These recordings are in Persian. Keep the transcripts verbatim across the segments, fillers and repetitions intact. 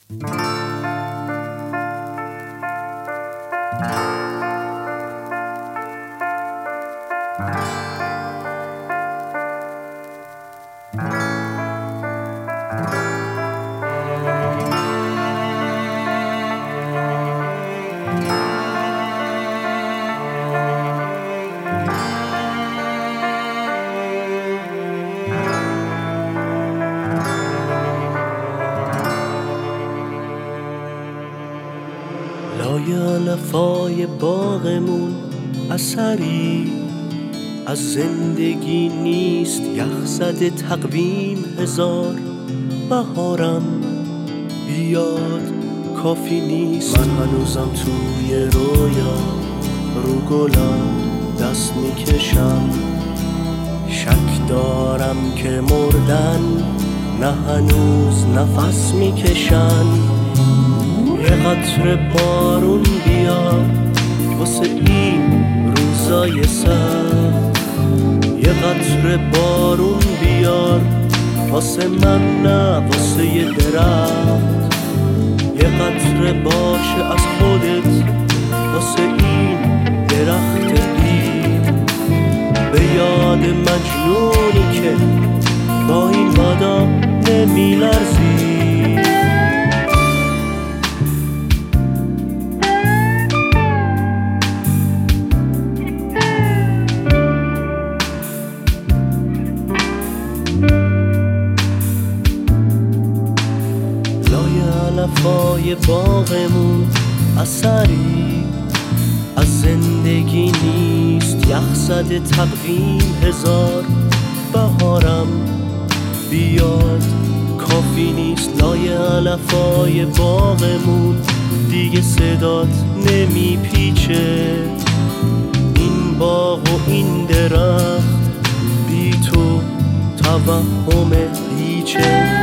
لایه‌الفای باغمون اثری از زندگی نیست، یخ زده تقویم هزار. بهارم بیاد کافی نیست، من هنوزم توی رویا رو گلم دست میکشم. شک دارم که مردن نه هنوز نفس میکشن. یه قطره بارون بیار واسه این روزای سخت. یه قطره بارون بیار واسه من نه واسه یه درخت. یه قطره باشه از خودت واسه این درخت بید. به یاد مجنونی که با این بادا نمی لرزی. لایه‌الفای باغمون اثری از زندگی نیست، یخ زده تقویم هزار. بهارم بیاد کافی نیست، لایه‌الفای باغمون دیگه صدات نمیپیچه. این باغ و این درخت بی تو توهم هیچه.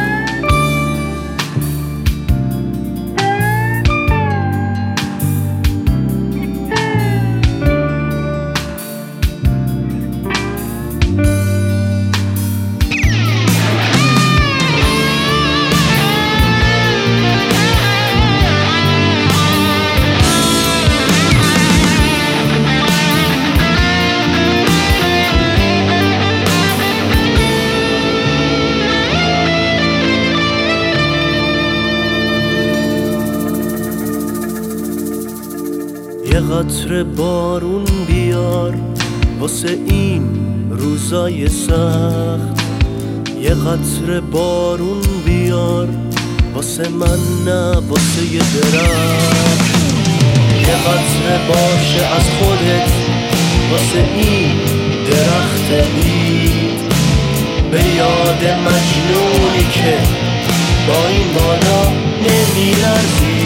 یه قطره بارون بیار واسه این روزای سخت. یه قطره بارون بیار واسه من نه واسه یه درخت. یه قطره باشه از خودت واسه این درخت بید. به یاد مجنونی که با این بادا نمی لرزی.